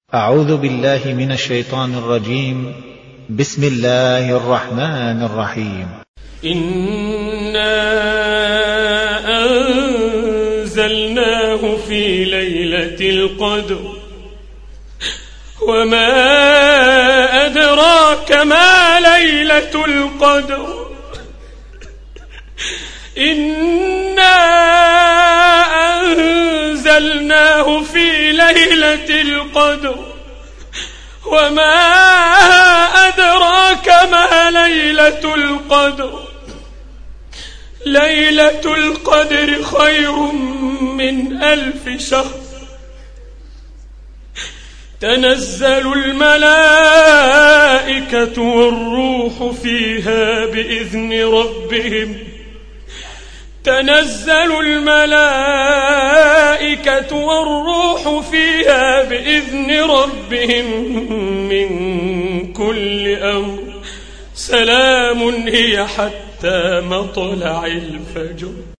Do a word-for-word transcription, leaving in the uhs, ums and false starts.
أعوذ بالله من الشيطان الرجيم. بسم الله الرحمن الرحيم. إنا أنزلناه في ليلة القدر وما أدراك ما ليلة القدر إنا أنزلناه في ليلة القدر وما أدراك ما ليلة القدر ليلة القدر خير من ألف شهر تنزل الملائكة والروح فيها بإذن ربهم تنزل الملائكة والروح فيها بإذن ربهم من كل أمر سلام هي حتى مطلع الفجر.